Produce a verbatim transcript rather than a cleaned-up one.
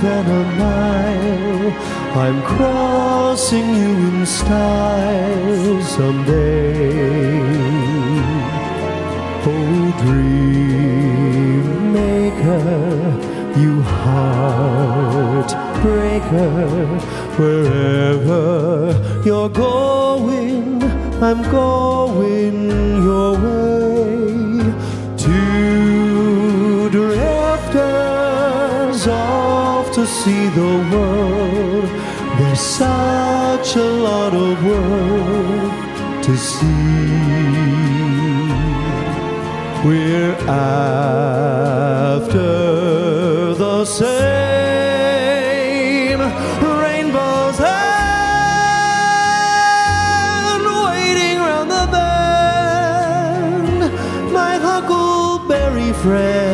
than a mile. I'm crossing you in style someday. Oh, dream maker, you heartbreaker, wherever you're going, I'm going your way. Two drifters off to see the world. There's such a lot of world to see. We're after the same rainbows and waiting round the bend, my huckleberry friend.